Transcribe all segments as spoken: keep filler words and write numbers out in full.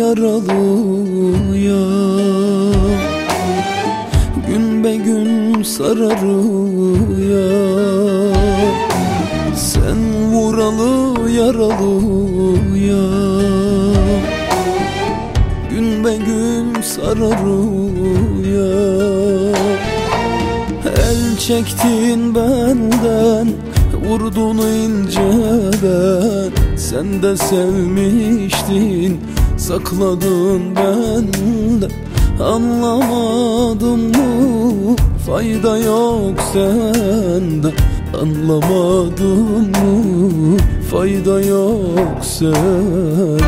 yaralıyam, gün be gün sararıyam. Sen vuralı yaralıyam, gün be gün sararıyam. El çektin benden, vurdun inceden. Sen de sevmiştin, sakladın benden. Anlamadım mı, fayda yok sende. Anlamadım mı, fayda yok sende.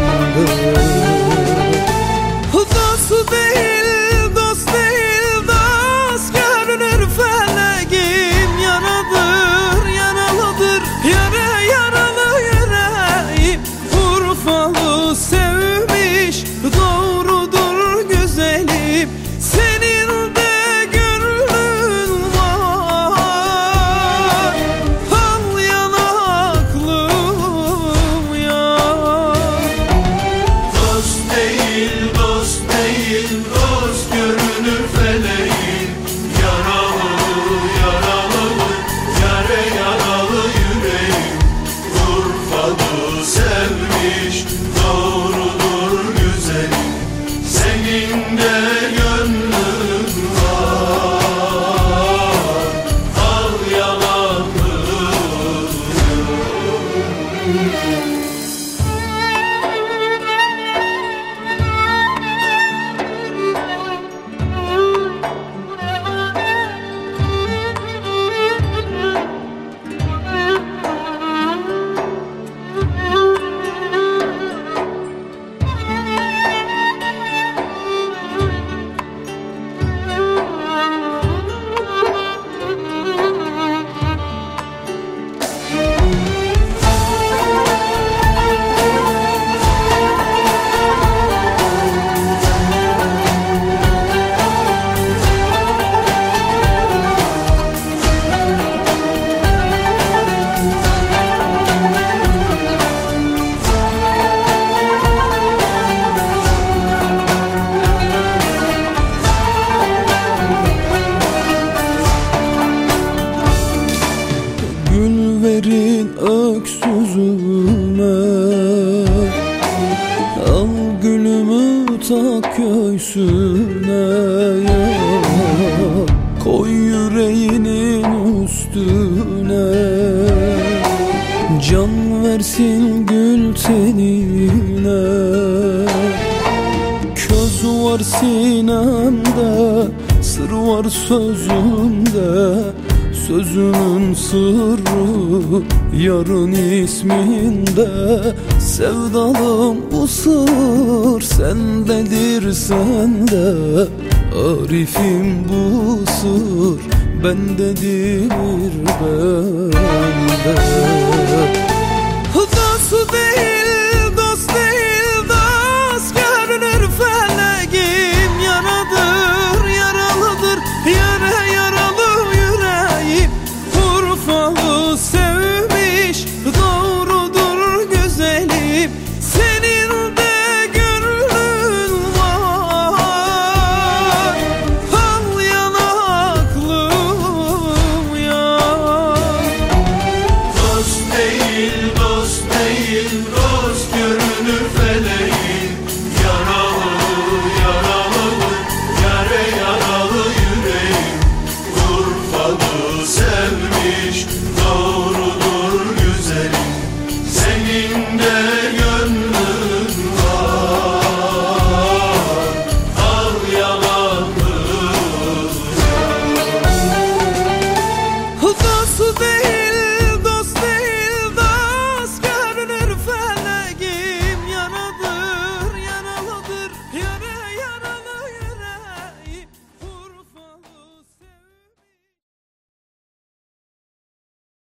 Dost değil, dost değil, dost görünür feleğim. Yaradır, yaralıdır, yara yaralı yüreğim. Urfalı sevmiş, doğrudur güzelim. Senin de gönlün var, al yanaklım ya. Dost değil, dost değil, dost görünür feleğin. Yaralı, yaralı, yare yaralı yüreğim. Urfalı sevmiş, doğrudur güzelim. Senin de gönlün var, al yanaklım. Gül verin öksüzüme, al gülümü tak göğsüne ya. Koy yüreğinin üstüne, can versin gül tenine. Köz var sinemde, sır var sözümde. Sözümün sırrı yarın isminde. Sevdalım bu sır sendedir sende. Arifim bu sır bendedir bende.